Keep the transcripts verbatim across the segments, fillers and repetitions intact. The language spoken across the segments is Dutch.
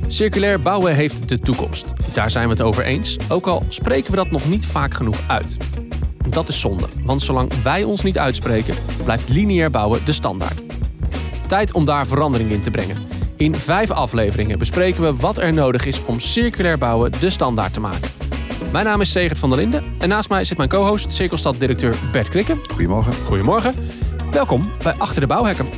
Circulair bouwen heeft de toekomst. Daar zijn we het over eens, ook al spreken we dat nog niet vaak genoeg uit. Dat is zonde, want zolang wij ons niet uitspreken, blijft lineair bouwen de standaard. Tijd om daar verandering in te brengen. In vijf afleveringen bespreken we wat er nodig is om circulair bouwen de standaard te maken. Mijn naam is Segert van der Linden en naast mij zit mijn co-host, Cirkelstad-directeur Bert Krikke. Goedemorgen. Goedemorgen. Welkom bij Achter de Bouwhekken.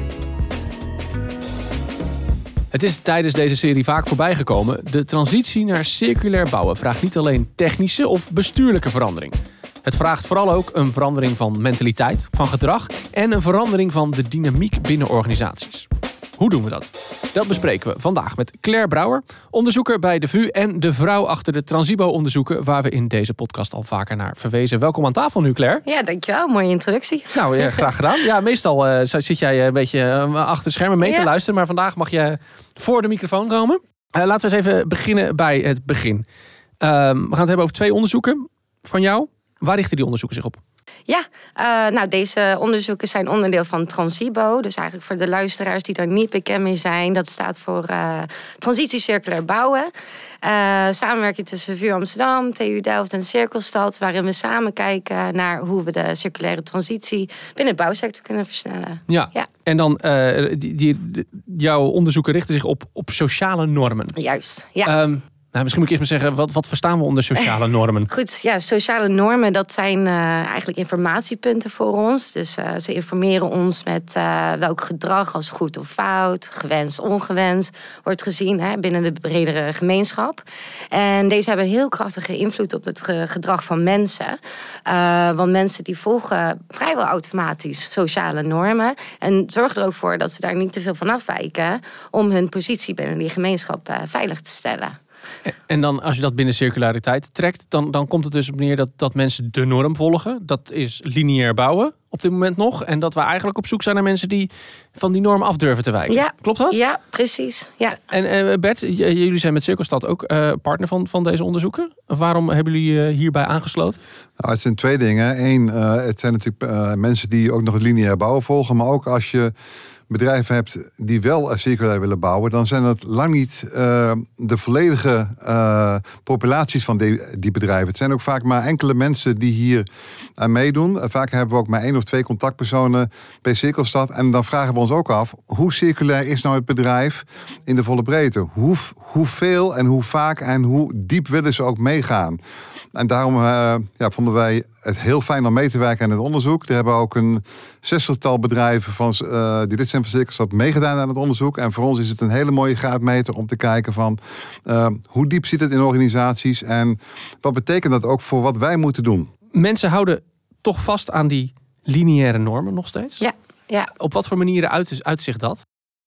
Het is tijdens deze serie vaak voorbijgekomen. De transitie naar circulair bouwen vraagt niet alleen technische of bestuurlijke verandering. Het vraagt vooral ook een verandering van mentaliteit, van gedrag en een verandering van de dynamiek binnen organisaties. Hoe doen we dat? Dat bespreken we vandaag met Claire Brouwer, onderzoeker bij de V U en de vrouw achter de Transibo-onderzoeken, waar we in deze podcast al vaker naar verwezen. Welkom aan tafel nu, Claire. Ja, dankjewel. Mooie introductie. Nou, ja, graag gedaan. Ja, meestal uh, zit jij een beetje uh, achter de schermen mee te ja. luisteren, maar vandaag mag je voor de microfoon komen. Uh, laten we eens even beginnen bij het begin. Uh, we gaan het hebben over twee onderzoeken van jou. Waar richten die onderzoeken zich op? Ja, uh, nou deze onderzoeken zijn onderdeel van Transibo. Dus eigenlijk voor de luisteraars die daar niet bekend mee zijn. Dat staat voor uh, Transitie Circulair Bouwen. Uh, samenwerking tussen V U Amsterdam, T U Delft en Cirkelstad. Waarin we samen kijken naar hoe we de circulaire transitie binnen de bouwsector kunnen versnellen. Ja, ja. En dan uh, die, die, jouw onderzoeken richten zich op, op sociale normen. Juist, ja. Um, Nou, misschien moet ik eerst maar zeggen, wat, wat verstaan we onder sociale normen? Goed, ja, sociale normen, dat zijn uh, eigenlijk informatiepunten voor ons. Dus uh, ze informeren ons met uh, welk gedrag als goed of fout, gewenst, ongewenst, wordt gezien hè, binnen de bredere gemeenschap. En deze hebben een heel krachtige invloed op het gedrag van mensen. Uh, want mensen die volgen vrijwel automatisch sociale normen en zorgen er ook voor dat ze daar niet te veel van afwijken om hun positie binnen die gemeenschap uh, veilig te stellen. En dan als je dat binnen circulariteit trekt, dan, dan komt het dus op neer dat, dat mensen de norm volgen. Dat is lineair bouwen op dit moment nog. En dat we eigenlijk op zoek zijn naar mensen die van die norm af durven te wijken. Ja, klopt dat? Ja, precies. Ja. En uh, Bert, j- jullie zijn met Cirkelstad ook uh, partner van, van deze onderzoeken. Waarom hebben jullie uh, hierbij aangesloten? Nou, het zijn twee dingen. Eén, uh, het zijn natuurlijk uh, mensen die ook nog het lineair bouwen volgen. Maar ook als je bedrijven hebt die wel circulair willen bouwen, dan zijn dat lang niet uh, de volledige uh, populaties van die, die bedrijven. Het zijn ook vaak maar enkele mensen die hier aan meedoen. Uh, vaak hebben we ook maar één of twee contactpersonen bij Cirkelstad. En dan vragen we ons ook af, hoe circulair is nou het bedrijf in de volle breedte? Hoe, hoeveel en hoe vaak en hoe diep willen ze ook meegaan? En daarom uh, ja, vonden wij het heel fijn om mee te werken aan het onderzoek. Er hebben ook een zestigtal bedrijven van, uh, die dit zijn van Cirkelstad meegedaan aan het onderzoek. En voor ons is het een hele mooie graadmeter om te kijken van uh, hoe diep zit het in organisaties en wat betekent dat ook voor wat wij moeten doen. Mensen houden toch vast aan die lineaire normen nog steeds? Ja. Ja. Op wat voor manieren uit, uit zich dat?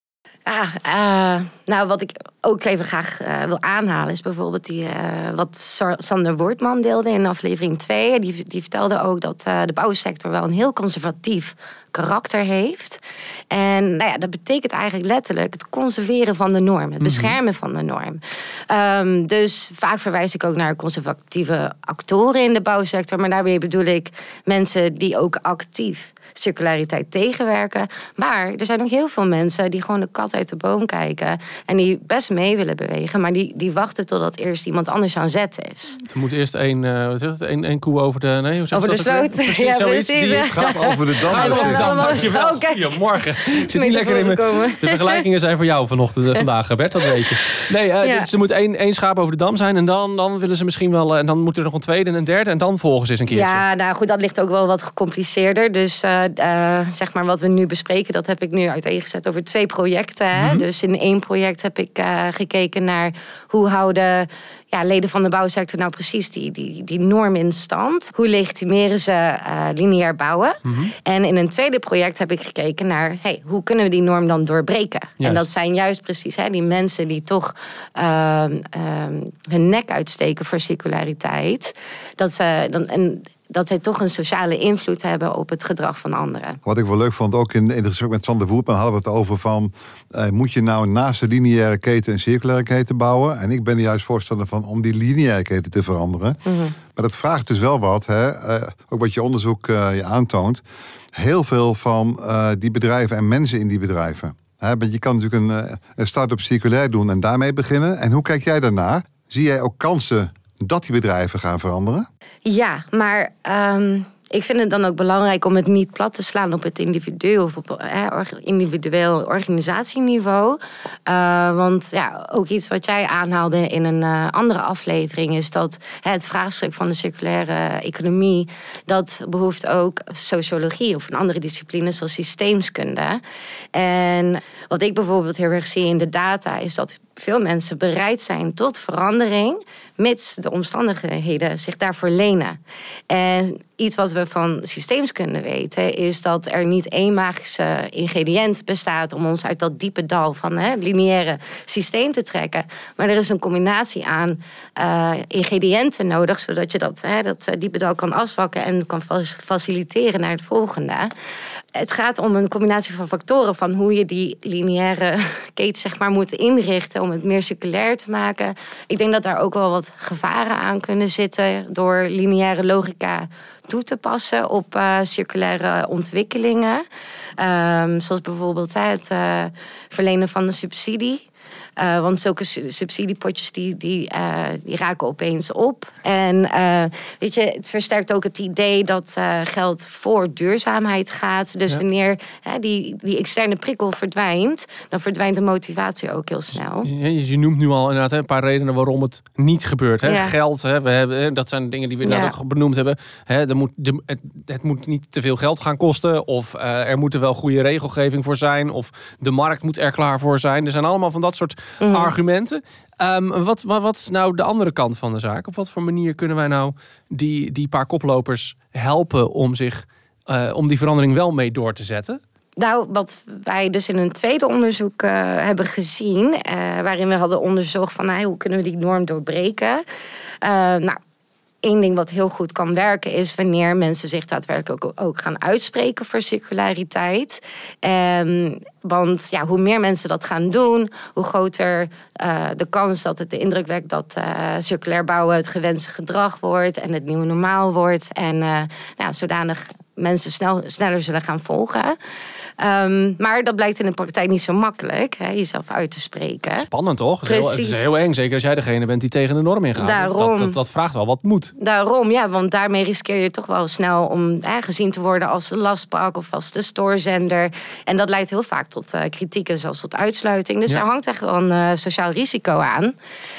Ah, uh, nou, wat ik ook even graag uh, wil aanhalen is bijvoorbeeld die, uh, wat Sander Woordman deelde in aflevering twee. Die, die vertelde ook dat uh, de bouwsector wel een heel conservatief karakter heeft. En nou ja, dat betekent eigenlijk letterlijk het conserveren van de norm, het beschermen van de norm. Um, dus vaak verwijs ik ook naar conservatieve actoren in de bouwsector, maar daarbij bedoel ik mensen die ook actief circulariteit tegenwerken. Maar er zijn ook heel veel mensen die gewoon de kat uit de boom kijken en die best mee willen bewegen, maar die, die wachten totdat eerst iemand anders aan zet is. Er moet eerst één uh, een koe over de... Nee, hoe over de sloot. Precies, ja, zoiets. precies. Die gaat over de dam. Gaat over de dam, dankjewel. Okay. Goedemorgen. Ik zit niet lekker in me. De vergelijkingen zijn voor jou vanochtend, uh, vandaag, Bert, dat weet je. Nee, uh, ja. dus er moet één, één schaap over de dam zijn en dan, dan willen ze misschien wel... en dan moet er nog een tweede en een derde en dan volgen ze eens een keertje. Ja, nou goed, dat ligt ook wel wat gecompliceerder. Dus uh, uh, zeg maar wat we nu bespreken, dat heb ik nu uiteengezet over twee projecten. Hè? Mm-hmm. Dus in één project heb ik uh, gekeken naar hoe houden ja, leden van de bouwsector nou precies die, die, die norm in stand. Hoe legitimeren ze uh, lineair bouwen? Mm-hmm. En in een tweede project heb ik gekeken naar hey, hoe kunnen we die norm dan doorbreken? Juist. En dat zijn juist precies hè, die mensen die toch uh, uh, hun nek uitsteken voor circulariteit. Dat ze dan en dat zij toch een sociale invloed hebben op het gedrag van anderen. Wat ik wel leuk vond, ook in, in het gesprek met Sander Woerdman hadden we het over van, uh, moet je nou naast de lineaire keten een circulaire keten bouwen? En ik ben er juist voorstander van om die lineaire keten te veranderen. Mm-hmm. Maar dat vraagt dus wel wat, hè? Uh, ook wat je onderzoek uh, je aantoont. Heel veel van uh, die bedrijven en mensen in die bedrijven Hè, want je kan natuurlijk een, een start-up circulair doen en daarmee beginnen. En hoe kijk jij daarnaar? Zie jij ook kansen dat die bedrijven gaan veranderen? Ja, maar um, ik vind het dan ook belangrijk om het niet plat te slaan op het individu of op eh, individueel organisatieniveau. Uh, want ja, ook iets wat jij aanhaalde in een uh, andere aflevering is dat hè, het vraagstuk van de circulaire economie, dat behoeft ook sociologie of een andere discipline zoals systeemskunde. En wat ik bijvoorbeeld heel erg zie in de data is dat veel mensen bereid zijn tot verandering, mits de omstandigheden zich daarvoor lenen. En iets wat we van systeemskunde weten, is dat er niet één magische ingrediënt bestaat om ons uit dat diepe dal van het lineaire systeem te trekken. Maar er is een combinatie aan uh, ingrediënten nodig, zodat je dat, hè, dat diepe dal kan afzwakken en kan faciliteren naar het volgende. Het gaat om een combinatie van factoren van hoe je die lineaire keten zeg maar, moet inrichten om het meer circulair te maken. Ik denk dat daar ook wel wat gevaren aan kunnen zitten door lineaire logica toe te passen op uh, circulaire ontwikkelingen. Um, zoals bijvoorbeeld hè, het uh, verlenen van een subsidie. Uh, want zulke subsidiepotjes die, die, uh, die raken opeens op. En uh, weet je, het versterkt ook het idee dat uh, geld voor duurzaamheid gaat. Dus ja. wanneer uh, die, die externe prikkel verdwijnt, dan verdwijnt de motivatie ook heel snel. Je, je noemt nu al inderdaad een paar redenen waarom het niet gebeurt. Hè? Ja. Geld, hè? We hebben, dat zijn dingen die we inderdaad ja. ook benoemd hebben. Hè? Er moet, de, het, het moet niet te veel geld gaan kosten. Of uh, er moet er wel goede regelgeving voor zijn. Of de markt moet er klaar voor zijn. Er zijn allemaal van dat soort Mm-hmm. argumenten. Um, wat, wat, wat is nou de andere kant van de zaak? Op wat voor manier kunnen wij nou die, die paar koplopers helpen om, zich, uh, om die verandering wel mee door te zetten? Nou, wat wij dus in een tweede onderzoek uh, hebben gezien, uh, waarin we hadden onderzocht van nou, hoe kunnen we die norm doorbreken. Uh, nou, Eén ding wat heel goed kan werken is wanneer mensen zich daadwerkelijk ook, ook gaan uitspreken voor circulariteit. Um, want ja, hoe meer mensen dat gaan doen, hoe groter uh, de kans dat het de indruk wekt dat uh, circulair bouwen het gewenste gedrag wordt en het nieuwe normaal wordt. En uh, nou, zodanig mensen snel, sneller zullen gaan volgen. Um, maar dat blijkt in de praktijk niet zo makkelijk, hè, jezelf uit te spreken. Spannend toch? Het is, heel, het is heel eng, zeker als jij degene bent die tegen de norm ingaat. Daarom, dat, dat, dat vraagt wel wat moed. Daarom, ja, want daarmee riskeer je toch wel snel om eh, gezien te worden als de lastpak of als de stoorzender. En dat leidt heel vaak tot uh, kritiek en zelfs tot uitsluiting. Dus ja. daar hangt echt wel een uh, sociaal risico aan.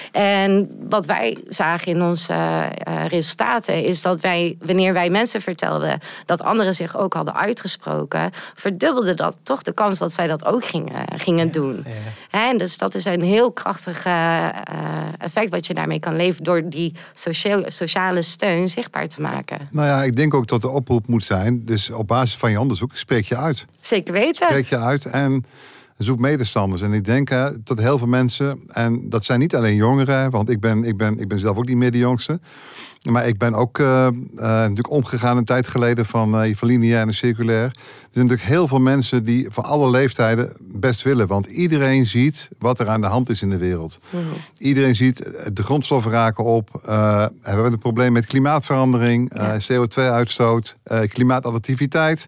En wat wij zagen in onze uh, resultaten is dat wij, wanneer wij mensen vertelden dat anderen zich ook hadden uitgesproken, verdubbelde dat toch de kans dat zij dat ook gingen, gingen ja, doen. Ja. En dus dat is een heel krachtig uh, effect wat je daarmee kan leven door die sociale, sociale steun zichtbaar te maken. Nou ja, ik denk ook dat de oproep moet zijn, dus op basis van je onderzoek spreek je uit. Zeker weten. Spreek je uit en zoek medestanders. En ik denk uh, dat heel veel mensen, en dat zijn niet alleen jongeren, want ik ben, ik ben, ik ben zelf ook niet meer de jongste. Maar ik ben ook uh, uh, natuurlijk omgegaan een tijd geleden van, uh, van lineair en circulair. Er zijn natuurlijk heel veel mensen die van alle leeftijden best willen. Want iedereen ziet wat er aan de hand is in de wereld. Mm-hmm. Iedereen ziet de grondstoffen raken op. Uh, we hebben een probleem met klimaatverandering, ja. uh, C O twee uitstoot, uh, klimaatadaptiviteit.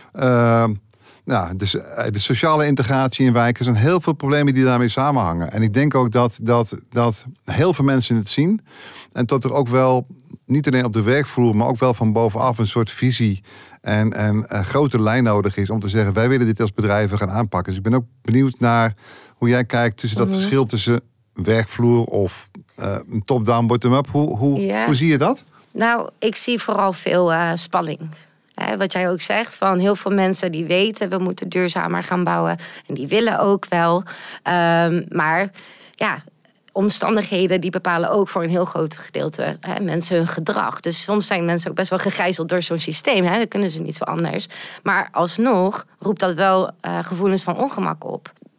Uh, Nou, dus de sociale integratie in wijken zijn heel veel problemen die daarmee samenhangen. En ik denk ook dat, dat, dat heel veel mensen het zien. En dat er ook wel, niet alleen op de werkvloer, maar ook wel van bovenaf een soort visie en, en een grote lijn nodig is om te zeggen, wij willen dit als bedrijven gaan aanpakken. Dus ik ben ook benieuwd naar hoe jij kijkt tussen dat mm-hmm. verschil tussen werkvloer of uh, top-down, bottom-up. Hoe, hoe, ja. hoe zie je dat? Nou, ik zie vooral veel uh, spanning. He, wat jij ook zegt, van heel veel mensen die weten, we moeten duurzamer gaan bouwen. En die willen ook wel. Um, maar ja, omstandigheden die bepalen ook voor een heel groot gedeelte he, mensen hun gedrag. Dus soms zijn mensen ook best wel gegijzeld door zo'n systeem. He, dan kunnen ze niet zo anders. Maar alsnog roept dat wel uh, gevoelens van ongemak op.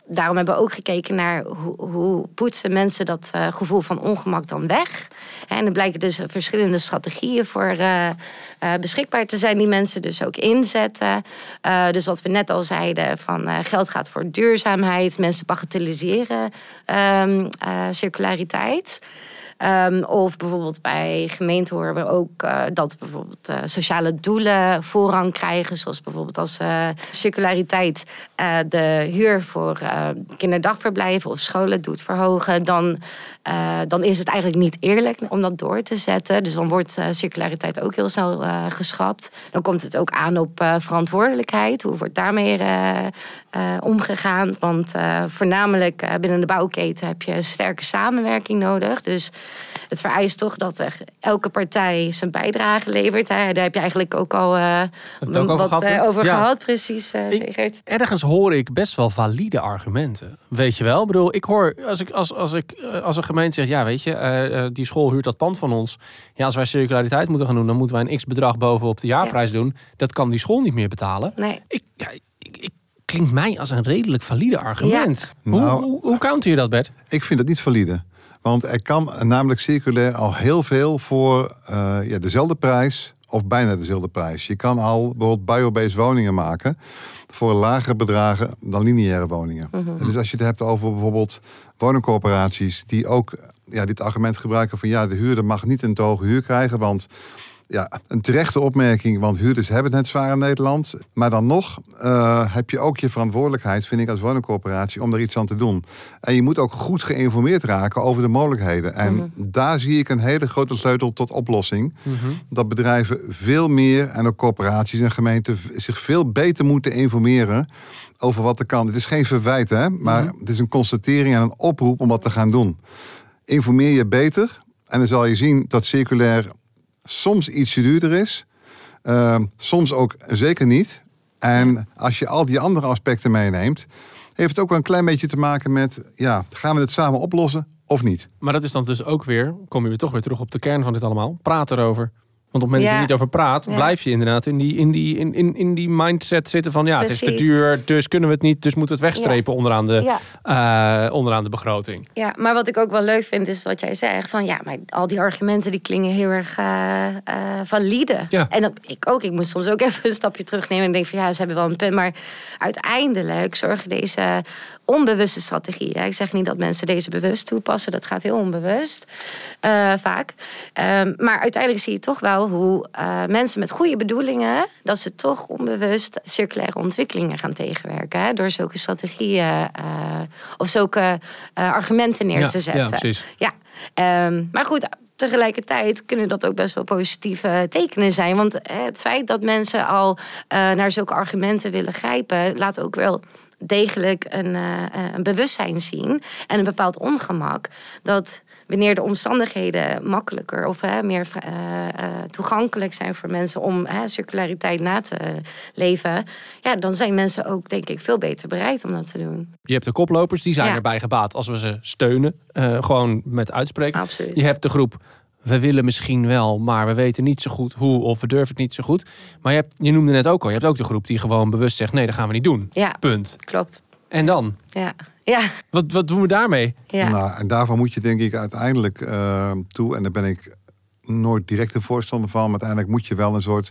daarom hebben we ook gekeken naar hoe, hoe poetsen mensen dat uh, gevoel van ongemak dan weg. En er blijken dus verschillende strategieën voor uh, uh, beschikbaar te zijn die mensen dus ook inzetten. Uh, dus wat we net al zeiden, van uh, geld gaat voor duurzaamheid. Mensen bagatelliseren um, uh, circulariteit. Um, of bijvoorbeeld bij gemeenten horen we ook uh, dat bijvoorbeeld uh, sociale doelen voorrang krijgen. Zoals bijvoorbeeld als uh, circulariteit uh, de huur voor uh, kinderdagverblijven of scholen doet verhogen. Dan, uh, dan is het eigenlijk niet eerlijk om dat door te zetten. Dus dan wordt uh, circulariteit ook heel snel uh, geschrapt. Dan komt het ook aan op uh, verantwoordelijkheid. Hoe wordt daarmee uh, uh, omgegaan? Want uh, voornamelijk uh, binnen de bouwketen heb je een sterke samenwerking nodig. Dus het vereist toch dat er elke partij zijn bijdrage levert. Hè. Daar heb je eigenlijk ook al uh, het ook wat over, uh, over ja. gehad. Precies, uh, Sigrid. Ergens hoor ik best wel valide argumenten. Weet je wel? Ik bedoel, ik hoor als, ik, als, als, ik, als een gemeente zegt, ja, weet je, uh, die school huurt dat pand van ons. Ja, als wij circulariteit moeten gaan doen, dan moeten wij een x-bedrag bovenop de jaarprijs ja. doen. Dat kan die school niet meer betalen. Nee. Ik, ja, ik, ik klinkt mij als een redelijk valide argument. Ja. Hoe, Nou, hoe, hoe counter je dat, Bert? Ik vind het niet valide. Want er kan namelijk circulair al heel veel voor uh, ja, dezelfde prijs of bijna dezelfde prijs. Je kan al bijvoorbeeld biobased woningen maken voor lagere bedragen dan lineaire woningen. Mm-hmm. Dus als je het hebt over bijvoorbeeld woningcorporaties die ook ja, dit argument gebruiken van ja, de huurder mag niet een te hoge huur krijgen, want ja, een terechte opmerking, want huurders hebben het net zwaar in Nederland. Maar dan nog uh, heb je ook je verantwoordelijkheid, vind ik, als woningcorporatie, om er iets aan te doen. En je moet ook goed geïnformeerd raken over de mogelijkheden. En mm-hmm. daar zie ik een hele grote sleutel tot oplossing. Mm-hmm. Dat bedrijven veel meer, en ook corporaties en gemeenten, zich veel beter moeten informeren over wat er kan. Het is geen verwijt, hè, maar mm-hmm. het is een constatering en een oproep om wat te gaan doen. Informeer je beter en dan zal je zien dat circulair soms ietsje duurder is. Uh, soms ook zeker niet. En als je al die andere aspecten meeneemt, heeft het ook wel een klein beetje te maken met, ja, gaan we het samen oplossen of niet? Maar dat is dan dus ook weer, kom je weer toch weer terug op de kern van dit allemaal. Praat erover. Want op het moment dat je niet over praat, ja. blijf je inderdaad in die, in, die, in, in, in die mindset zitten van ja, Precies. het is te duur, dus kunnen we het niet, dus moeten we het wegstrepen ja. onderaan, de, ja. uh, onderaan de begroting. Ja, maar wat ik ook wel leuk vind is wat jij zegt van ja, maar al die argumenten die klingen heel erg uh, uh, valide. Ja. En dat, ik ook, ik moest soms ook even een stapje terugnemen en denk van ja, ze hebben wel een punt, maar uiteindelijk zorgen deze onbewuste strategieën. Ik zeg niet dat mensen deze bewust toepassen, dat gaat heel onbewust uh, vaak. Um, maar uiteindelijk zie je toch wel hoe uh, mensen met goede bedoelingen, dat ze toch onbewust circulaire ontwikkelingen gaan tegenwerken. Hè, door zulke strategieën uh, of zulke uh, argumenten neer ja, te zetten. Ja, precies. Ja. Um, maar goed, tegelijkertijd kunnen dat ook best wel positieve tekenen zijn. Want het feit dat mensen al uh, naar zulke argumenten willen grijpen, laat ook wel degelijk een, uh, een bewustzijn zien en een bepaald ongemak dat wanneer de omstandigheden makkelijker of uh, meer uh, uh, toegankelijk zijn voor mensen om uh, circulariteit na te leven, ja, dan zijn mensen ook denk ik veel beter bereid om dat te doen. Je hebt de koplopers, die zijn ja. erbij gebaat als we ze steunen, uh, gewoon met uitspreken. Absoluut. Je hebt de groep, we willen misschien wel, maar we weten niet zo goed hoe of we durven het niet zo goed. Maar je, hebt, je noemde net ook al, je hebt ook de groep die gewoon bewust zegt, nee, dat gaan we niet doen. Ja, punt. Klopt. En dan? Ja. Ja. Wat, wat doen we daarmee? Ja. Nou, en daarvan moet je denk ik uiteindelijk uh, toe, en daar ben ik nooit direct een voorstander van, maar uiteindelijk moet je wel een soort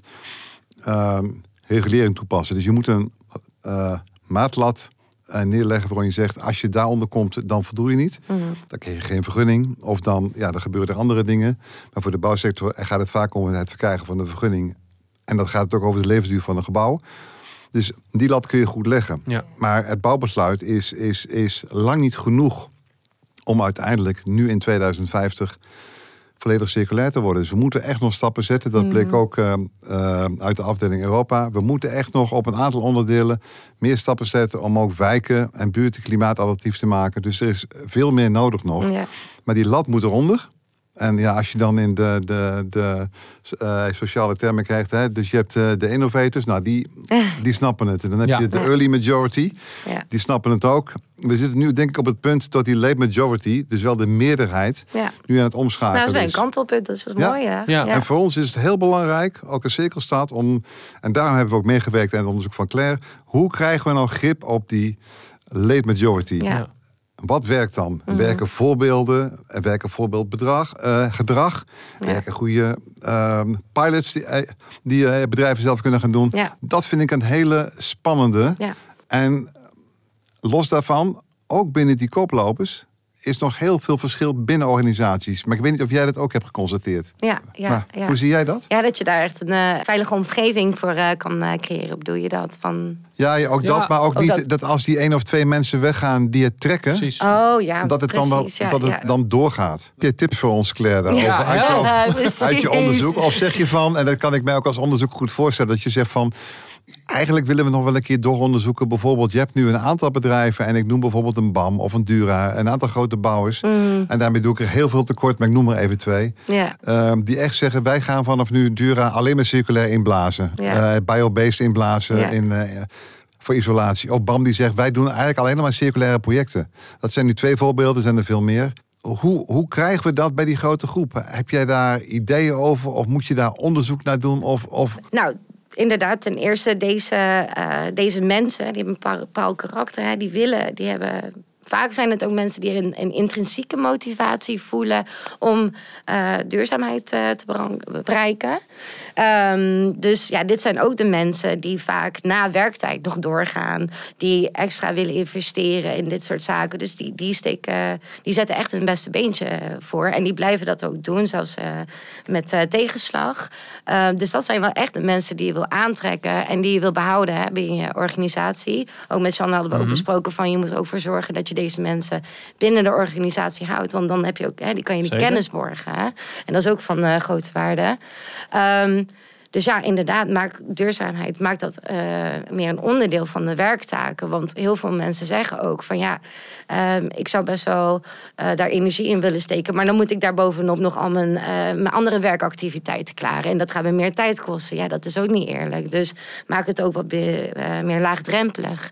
uh, regulering toepassen. Dus je moet een uh, maatlat uh, neerleggen waarin je zegt, als je daaronder komt, dan voldoe je niet. Mm-hmm. Dan krijg je geen vergunning. Of dan, ja, dan gebeuren er andere dingen. Maar voor de bouwsector gaat het vaak om het verkrijgen van de vergunning. En dat gaat het ook over de levensduur van een gebouw. Dus die lat kun je goed leggen. Ja. Maar het bouwbesluit is, is, is lang niet genoeg om uiteindelijk nu in tweeduizend vijftig volledig circulair te worden. Dus we moeten echt nog stappen zetten. Dat bleek ook uh, uh, uit de afdeling Europa. We moeten echt nog op een aantal onderdelen meer stappen zetten om ook wijken en buurten klimaatadaptief te maken. Dus er is veel meer nodig nog. Ja. Maar die lat moet eronder. En ja, als je dan in de, de, de uh, sociale termen krijgt, hè, dus je hebt uh, de innovators, nou die, die snappen het. En dan heb ja. je de early majority, ja. die snappen het ook. We zitten nu denk ik op het punt dat die late majority, dus wel de meerderheid, ja. nu aan het omschakelen is. Nou, dat is wel een kantelpunt, dus dat is ja. mooi. Ja. Ja. Ja. En voor ons is het heel belangrijk, ook een cirkelstad, om, en daarom hebben we ook meegewerkt aan het onderzoek van Claire, hoe krijgen we nou grip op die late majority. Ja. Wat werkt dan? Mm-hmm. Werken voorbeelden, werken voorbeeldbedrag, uh, gedrag, Ja. werken goede uh, pilots die, uh, die uh, bedrijven zelf kunnen gaan doen. Ja. Dat vind ik een hele spannende. Ja. En los daarvan, ook binnen die koplopers, is nog heel veel verschil binnen organisaties. Maar ik weet niet of jij dat ook hebt geconstateerd. Ja, ja, maar ja. hoe zie jij dat? Ja, dat je daar echt een uh, veilige omgeving voor uh, kan uh, creëren. Bedoel je dat? Van... Ja, ja, ook Ja, dat, maar ook, ook niet dat. dat als die één of twee mensen weggaan die het trekken, Precies. Oh ja, dat het, dan, wel, precies, ja, dat het ja. dan doorgaat. Heb je tips voor ons, Claire, daarover? Ja, Uit, ja, jou- precies. uit je onderzoek? Of zeg je van, en dat kan ik mij ook als onderzoek goed voorstellen, dat je zegt van, eigenlijk willen we nog wel een keer dooronderzoeken. Bijvoorbeeld, je hebt nu een aantal bedrijven, en ik noem bijvoorbeeld een B A M of een Dura, een aantal grote bouwers. Mm. En daarmee doe ik er heel veel tekort, maar ik noem er even twee. Ja. Uh, die echt zeggen, wij gaan vanaf nu Dura alleen maar circulair inblazen. Ja. Uh, biobased inblazen Ja. in, uh, voor isolatie. Of B A M die zegt, wij doen eigenlijk alleen maar circulaire projecten. Dat zijn nu twee voorbeelden, er zijn er veel meer. Hoe, hoe krijgen we dat bij die grote groepen? Heb jij daar ideeën over? Of moet je daar onderzoek naar doen? Of, of... Nou, inderdaad, ten eerste deze, uh, deze mensen, die hebben een bepaald karakter, hè, die willen, die hebben. Vaak zijn het ook mensen die een, een intrinsieke motivatie voelen om uh, duurzaamheid uh, te bereiken. Um, dus ja, dit zijn ook de mensen die vaak na werktijd nog doorgaan, die extra willen investeren in dit soort zaken. Dus die, die, steken, die zetten echt hun beste beentje voor. En die blijven dat ook doen, zelfs uh, met uh, tegenslag. Uh, dus dat zijn wel echt de mensen die je wil aantrekken en die je wil behouden hè, binnen je organisatie. Ook met Jeanne hadden we mm-hmm. ook besproken van je moet er ook voor zorgen dat je deze mensen binnen de organisatie houdt. Want dan heb je ook, hè, die kan je die Zeker. kennis borgen. Hè? En dat is ook van uh, grote waarde. Um, dus ja, inderdaad, maakt duurzaamheid maakt dat uh, meer een onderdeel van de werktaken. Want heel veel mensen zeggen ook van ja, um, ik zou best wel uh, daar energie in willen steken. Maar dan moet ik daar bovenop nog al mijn, uh, mijn andere werkactiviteiten klaren. En dat gaat me meer tijd kosten. Ja, dat is ook niet eerlijk. Dus maak het ook wat be- uh, meer laagdrempelig.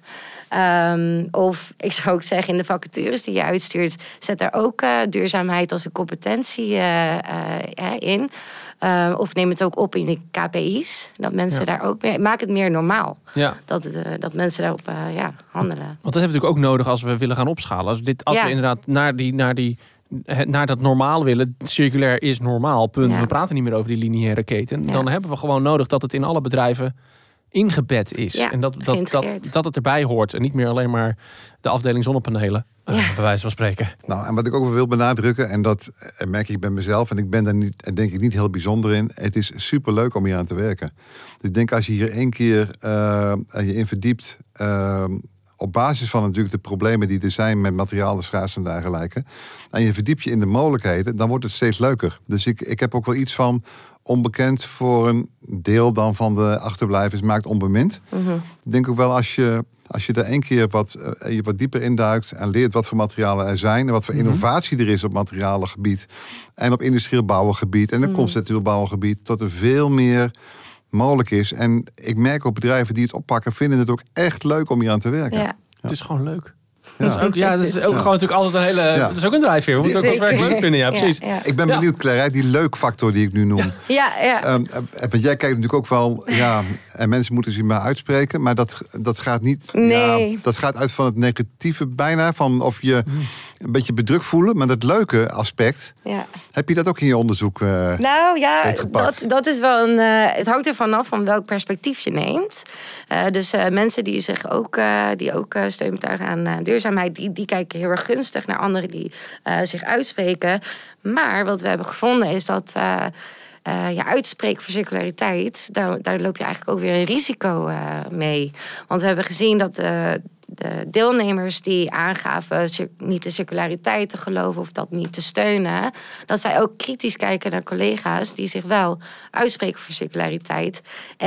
Um, of ik zou ook zeggen, in de vacatures die je uitstuurt, zet daar ook uh, duurzaamheid als een competentie uh, uh, in. Uh, of neem het ook op in de K P I's. Dat mensen ja. daar ook meer. Maak het meer normaal. Ja. Dat, het, uh, dat mensen daarop uh, ja, handelen. Want dat hebben we natuurlijk ook nodig als we willen gaan opschalen. Als, dit, als ja. we inderdaad naar, die, naar, die, naar dat normaal willen. Circulair is normaal. Punt. Ja. We praten niet meer over die lineaire keten. Ja. Dan hebben we gewoon nodig dat het in alle bedrijven ingebed is. Ja, en dat, dat, dat, dat het erbij hoort. En niet meer alleen maar de afdeling zonnepanelen. Ja. Uh, bij wijze van spreken. Nou, en wat ik ook wil benadrukken, en dat merk ik bij mezelf, en ik ben daar niet, denk ik niet heel bijzonder in. Het is superleuk om hier aan te werken. Dus ik denk als je hier één keer uh, je in verdiept, uh, op basis van natuurlijk de problemen die er zijn met materialen, schaarste en dergelijke, en je verdiept je in de mogelijkheden, dan wordt het steeds leuker. Dus ik, ik heb ook wel iets van onbekend voor een deel dan van de achterblijvers maakt onbemind. Mm-hmm. Ik denk ook wel als je Als je er één keer wat, uh, je wat dieper induikt en leert wat voor materialen er zijn en wat voor mm-hmm. innovatie er is op materialengebied en op industrieel bouwengebied en op mm-hmm. conceptueel bouwengebied, tot er veel meer mogelijk is. En ik merk ook bedrijven die het oppakken, vinden het ook echt leuk om hier aan te werken. Ja. Ja. Het is gewoon leuk. Ja. Dat is ook, ja, dat is ook ja. gewoon natuurlijk altijd een hele. Ja. Dat is ook een drijfveer. We moeten ook wat werk leuk vinden. Ja, precies. Ja, ja. Ik ben benieuwd, Claire, die leuk factor die ik nu noem. Ja, ja. Um, want jij kijkt natuurlijk ook wel, ja, en mensen moeten zich maar uitspreken, maar dat, dat gaat niet. Nee. Ja, dat gaat uit van het negatieve bijna, van of je een beetje bedrukt voelen, maar dat leuke aspect. Ja. Heb je dat ook in je onderzoek? Uh, nou ja, dat, dat is wel een. Uh, het hangt ervan af van welk perspectief je neemt. Uh, dus uh, mensen die zich ook, uh, die ook uh, steun betuigen aan uh, duurzaamheid, die, die kijken heel erg gunstig naar anderen die uh, zich uitspreken. Maar wat we hebben gevonden is dat uh, uh, je uitspreekt voor circulariteit, daar, daar loop je eigenlijk ook weer een risico uh, mee. Want we hebben gezien dat de De deelnemers die aangaven niet de circulariteit te geloven of dat niet te steunen, dat zij ook kritisch kijken naar collega's die zich wel uitspreken voor circulariteit.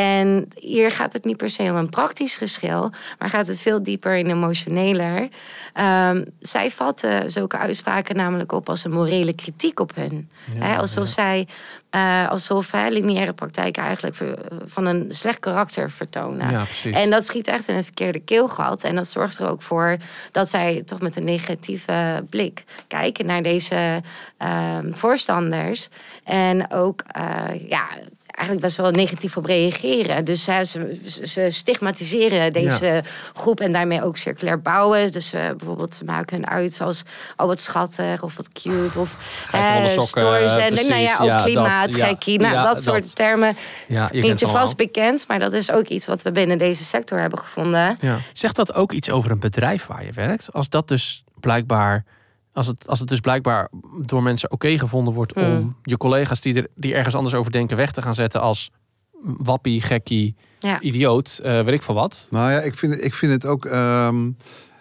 En hier gaat het niet per se om een praktisch geschil, maar gaat het veel dieper en emotioneler. Um, zij vatten zulke uitspraken namelijk op als een morele kritiek op hun. Ja, He, alsof ja. zij Uh, alsof he, lineaire praktijken eigenlijk van een slecht karakter vertonen. Ja, en dat schiet echt in een verkeerde keelgat. En dat zorgt er ook voor dat zij toch met een negatieve blik kijken naar deze uh, voorstanders. En ook uh, ja, eigenlijk best wel negatief op reageren. Dus uh, ze, ze stigmatiseren deze ja. groep en daarmee ook circulair bouwen. Dus uh, bijvoorbeeld ze maken hun uit als oh wat schattig of wat cute of uh, stoorzender. Nou ja, ook ja, klimaatgekkie. Ja, nou, ja, dat soort dat. termen ja, je klinkt je vast bekend, maar dat is ook iets wat we binnen deze sector hebben gevonden. Ja. Zegt dat ook iets over een bedrijf waar je werkt? Als dat dus blijkbaar, als het, als het dus blijkbaar door mensen oké okay gevonden wordt hmm. om je collega's die er die ergens anders over denken weg te gaan zetten als wappie, gekkie, ja. idioot, uh, weet ik van wat. Nou ja, ik vind, ik vind het ook. Um,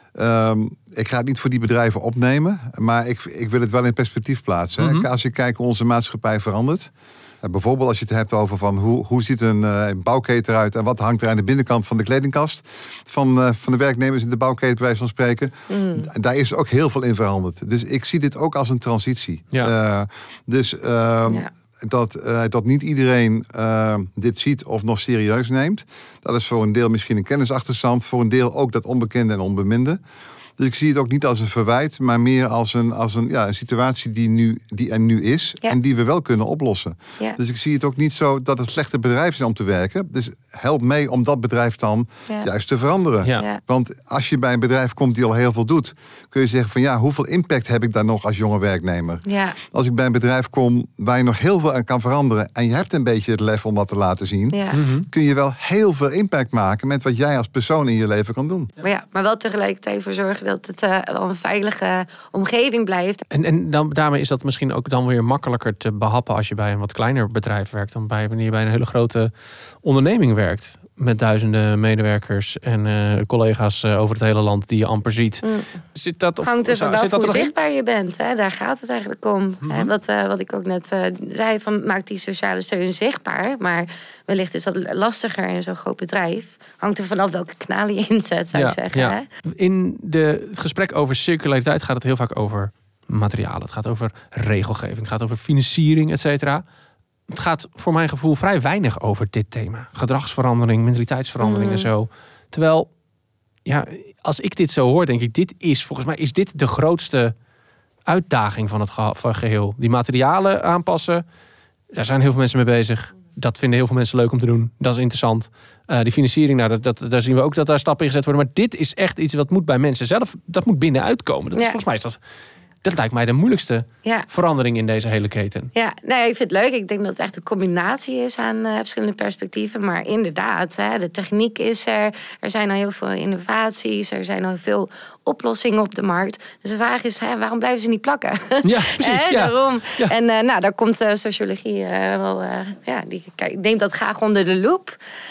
um, ik ga het niet voor die bedrijven opnemen, maar ik, ik wil het wel in perspectief plaatsen. Mm-hmm. Als je kijkt hoe onze maatschappij verandert. Uh, bijvoorbeeld als je het hebt over van hoe, hoe ziet een uh, bouwketen eruit en wat hangt er aan de binnenkant van de kledingkast van, uh, van de werknemers in de bouwketen, bij wijze van spreken. Mm. Daar is ook heel veel in veranderd. Dus ik zie dit ook als een transitie. Ja. Uh, dus uh, ja. Dat, uh, dat niet iedereen uh, dit ziet of nog serieus neemt. Dat is voor een deel misschien een kennisachterstand. Voor een deel ook dat onbekende en onbeminde. Dus ik zie het ook niet als een verwijt, maar meer als een, als een, ja, een situatie die, nu, die er nu is. Ja. En die we wel kunnen oplossen. Ja. Dus ik zie het ook niet zo dat het slechte bedrijf is om te werken. Dus help mee om dat bedrijf dan ja. juist te veranderen. Ja. Ja. Want als je bij een bedrijf komt die al heel veel doet, kun je zeggen van ja, hoeveel impact heb ik daar nog als jonge werknemer? Ja. Als ik bij een bedrijf kom waar je nog heel veel aan kan veranderen en je hebt een beetje het lef om dat te laten zien, ja. mm-hmm. kun je wel heel veel impact maken met wat jij als persoon in je leven kan doen. Maar ja, maar wel tegelijkertijd voor zorgen dat het uh, wel een veilige omgeving blijft. En, en dan, daarmee is dat misschien ook dan weer makkelijker te behappen als je bij een wat kleiner bedrijf werkt dan bij wanneer je bij een hele grote onderneming werkt. Met duizenden medewerkers en uh, collega's uh, over het hele land die je amper ziet. Mm. Zit dat, of, hangt er vanaf hoe zichtbaar je bent. Hè? Daar gaat het eigenlijk om. Mm-hmm. Hè? Wat, uh, wat ik ook net uh, zei, van maak die sociale steun zichtbaar. Maar wellicht is dat lastiger in zo'n groot bedrijf. Hangt er vanaf welke kanalen je inzet, zou ja, ik zeggen. Ja. Hè? In de, het gesprek over circulariteit gaat het heel vaak over materialen. Het gaat over regelgeving. Het gaat over financiering, et cetera. Het gaat voor mijn gevoel vrij weinig over dit thema. Gedragsverandering, mentaliteitsverandering mm. en zo. Terwijl, ja, als ik dit zo hoor, denk ik, dit is, volgens mij is dit de grootste uitdaging van het ge- van geheel. Die materialen aanpassen, daar zijn heel veel mensen mee bezig. Dat vinden heel veel mensen leuk om te doen. Dat is interessant. Uh, die financiering, nou, dat, dat, daar zien we ook dat daar stappen in gezet worden. Maar dit is echt iets wat moet bij mensen zelf, dat moet binnenuit komen. Dat is, ja. Volgens mij is dat... Dat lijkt mij de moeilijkste ja. verandering in deze hele keten. Ja, nee, ik vind het leuk. Ik denk dat het echt een combinatie is aan uh, verschillende perspectieven. Maar inderdaad, hè, de techniek is er. Er zijn al heel veel innovaties. Er zijn al veel oplossingen op de markt. Dus de vraag is, hè, waarom blijven ze niet plakken? Ja, precies. Hè, ja. Daarom. Ja. En uh, nou, daar komt uh, sociologie uh, wel... Uh, ja, die, kijk, ik neem dat graag onder de loep.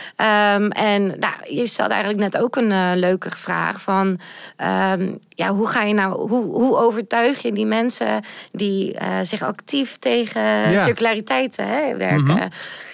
Um, en nou, je stelde eigenlijk net ook een uh, leuke vraag van... Um, ja, hoe ga je nou... Hoe, hoe overtuig je die mensen die uh, zich actief tegen ja. circulariteit hè, werken? Mm-hmm.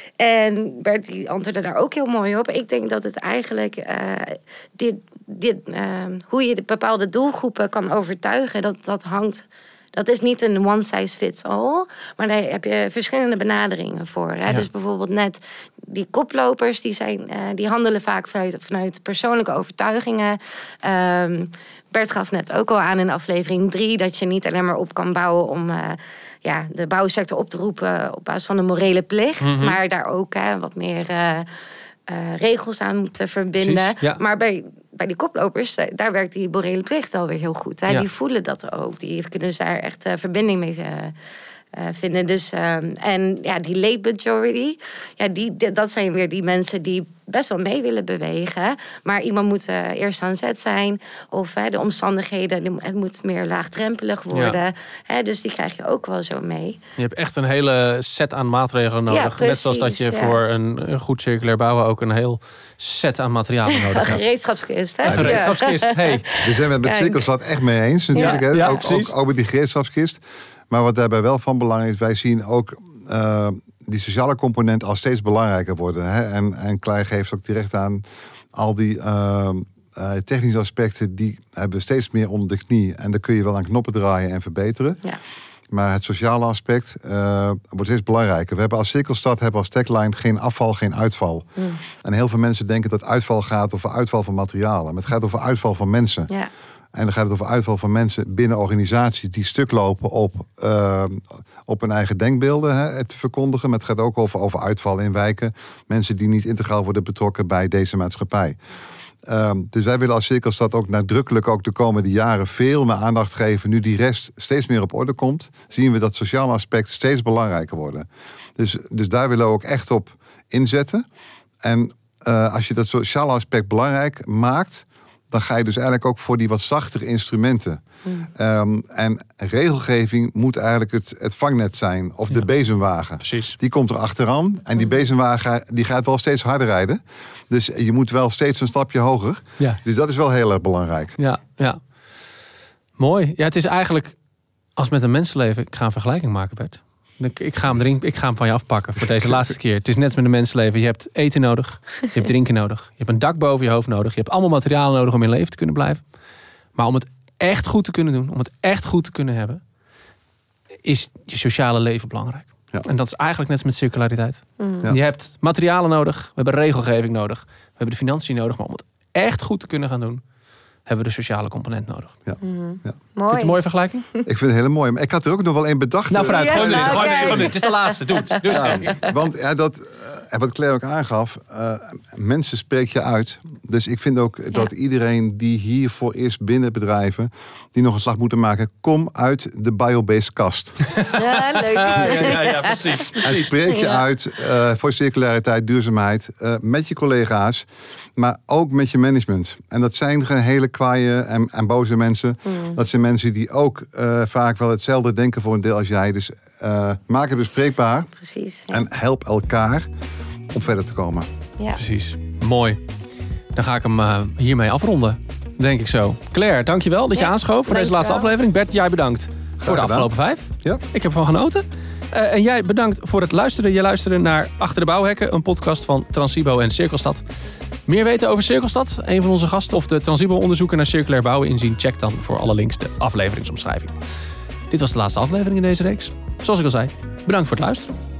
En Bert die antwoordde daar ook heel mooi op. Ik denk dat het eigenlijk uh, dit, dit, uh, hoe je de bepaalde doelgroepen kan overtuigen, dat dat hangt. Dat is niet een one size fits all, maar daar heb je verschillende benaderingen voor. Hè? Ja. Dus bijvoorbeeld net die koplopers, die, zijn, uh, die handelen vaak vanuit, vanuit persoonlijke overtuigingen. Um, Bert gaf net ook al aan in aflevering drie dat je niet alleen maar op kan bouwen om uh, ja, de bouwsector op te roepen op basis van een morele plicht, mm-hmm. maar daar ook hè, wat meer uh, uh, regels aan moeten verbinden. Precies, ja. Maar bij, bij die koplopers, daar werkt die morele plicht alweer heel goed. Hè? Ja. Die voelen dat ook. Die kunnen dus daar echt uh, verbinding mee uh, Uh, vinden. Dus, um, en ja, die late majority, ja, die, die, dat zijn weer die mensen die best wel mee willen bewegen. Maar iemand moet uh, eerst aan zet zijn. Of uh, de omstandigheden, het moet meer laagdrempelig worden. Ja. Uh, dus die krijg je ook wel zo mee. Je hebt echt een hele set aan maatregelen nodig. Ja, precies, net zoals dat je ja. voor een, een goed circulair bouwen ook een heel set aan materialen nodig hebt. Een gereedschapskist, hè? Een gereedschapskist, hey. We zijn het met Cirkelstad echt mee eens natuurlijk. Ja. Hè? Ja, ook, ook, ook met die gereedschapskist. Maar wat daarbij wel van belang is, wij zien ook uh, die sociale component al steeds belangrijker worden. Hè? En, en Claire geeft ook terecht aan al die uh, uh, technische aspecten, die hebben we steeds meer onder de knie. En daar kun je wel aan knoppen draaien en verbeteren. Ja. Maar het sociale aspect uh, wordt steeds belangrijker. We hebben als Cirkelstad, hebben als tagline geen afval, geen uitval. Mm. En heel veel mensen denken dat uitval gaat over uitval van materialen. Maar het gaat over uitval van mensen. Ja. En dan gaat het over uitval van mensen binnen organisaties die stuk lopen op, uh, op hun eigen denkbeelden hè, te verkondigen. Maar het gaat ook over, over uitval in wijken. Mensen die niet integraal worden betrokken bij deze maatschappij. Um, dus wij willen als Cirkelstad ook nadrukkelijk ook de komende jaren veel meer aandacht geven. Nu die rest steeds meer op orde komt, zien we dat sociale aspect steeds belangrijker worden. Dus, dus daar willen we ook echt op inzetten. En uh, als je dat sociale aspect belangrijk maakt, dan ga je dus eigenlijk ook voor die wat zachtere instrumenten. Mm. Um, en regelgeving moet eigenlijk het, het vangnet zijn. Of ja. de bezemwagen. Precies. Die komt er achteraan. En die bezemwagen die gaat wel steeds harder rijden. Dus je moet wel steeds een stapje hoger. Ja. Dus dat is wel heel erg belangrijk. Ja, ja. Mooi. Ja, het is eigenlijk, als met een mensenleven... Ik ga een vergelijking maken, Bert. Ik ga hem, erin, ik ga hem van je afpakken voor deze laatste keer. Het is net met een mensenleven. Je hebt eten nodig. Je hebt drinken nodig. Je hebt een dak boven je hoofd nodig. Je hebt allemaal materialen nodig om in leven te kunnen blijven. Maar om het echt goed te kunnen doen, om het echt goed te kunnen hebben, is je sociale leven belangrijk. Ja. En dat is eigenlijk net met circulariteit. Mm. Ja. Je hebt materialen nodig. We hebben regelgeving nodig. We hebben de financiën nodig. Maar om het echt goed te kunnen gaan doen, hebben we de sociale component nodig. Ja. Mm-hmm. Ja. Vind je het een mooie vergelijking? Ik vind het een hele mooie. Maar ik had er ook nog wel één bedacht. Nou, vooruit. Ja, gewoon nu. nou, Gewoon okay. nu. Gewoon nu. Het is de laatste. Doe het. Doe het. Ja, want ja, dat, uh, wat Claire ook aangaf, uh, mensen spreek je uit. Dus ik vind ook ja. dat iedereen die hiervoor is binnen bedrijven, die nog een slag moeten maken, kom uit de biobased kast. Ja, leuk. Ja, ja, ja, ja precies, precies. En spreek je ja. uit uh, voor circulariteit, duurzaamheid, uh, met je collega's, maar ook met je management. En dat zijn geen hele kwaaie en, en boze mensen. Mm. Dat zijn mensen die ook uh, vaak wel hetzelfde denken voor een deel als jij. Dus uh, maak het bespreekbaar. Precies. Ja. En help elkaar om verder te komen. Ja. Precies. Mooi. Dan ga ik hem uh, hiermee afronden. Denk ik zo. Claire, dankjewel dat je ja, aanschoof voor deze laatste aflevering. Bert, jij bedankt Graag voor de afgelopen vijf. Ja. Ik heb ervan genoten. Uh, en jij bedankt voor het luisteren. Je luisterde naar Achter de Bouwhekken, een podcast van Transibo en Cirkelstad. Meer weten over Cirkelstad, een van onze gasten, of de Transibo-onderzoeker naar circulair bouwen inzien? Check dan voor alle links de afleveringsomschrijving. Dit was de laatste aflevering in deze reeks. Zoals ik al zei, bedankt voor het luisteren.